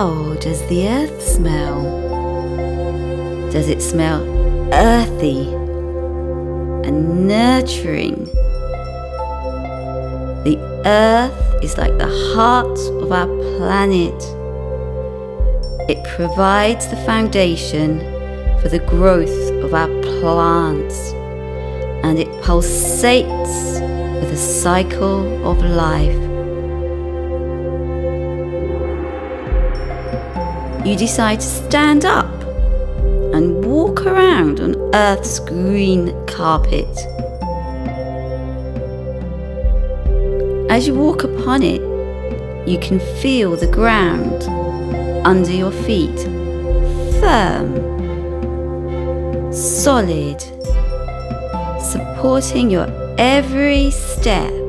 How does the earth smell? Does it smell earthy and nurturing? The earth is like the heart of our planet. It provides the foundation for the growth of our plants, and it pulsates with the cycle of life. You decide to stand up and walk around on Earth's green carpet. As you walk upon it, you can feel the ground under your feet, firm, solid, supporting your every step.